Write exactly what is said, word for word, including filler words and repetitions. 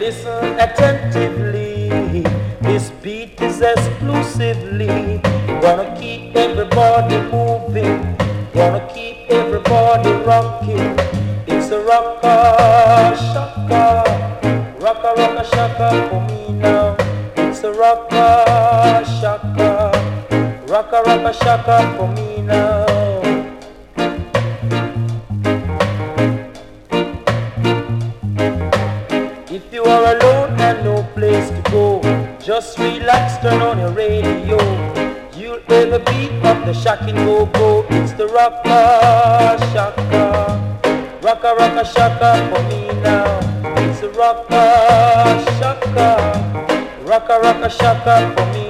Listen attentively. This beat is exclusively gonna keep everybody moving, gonna keep everybody rocking. It's a rocka shaka, rocka rocka shaka for me now. It's a rocka shaka, rocka rocka shaka for me now. If you are alone and no place to go, just relax, turn on your radio. You'll hear the beat of the shocking go-go. It's the rocka shaka, rocka rocka shaka for me now. It's the rocka shaka, rocka rocka shaka for me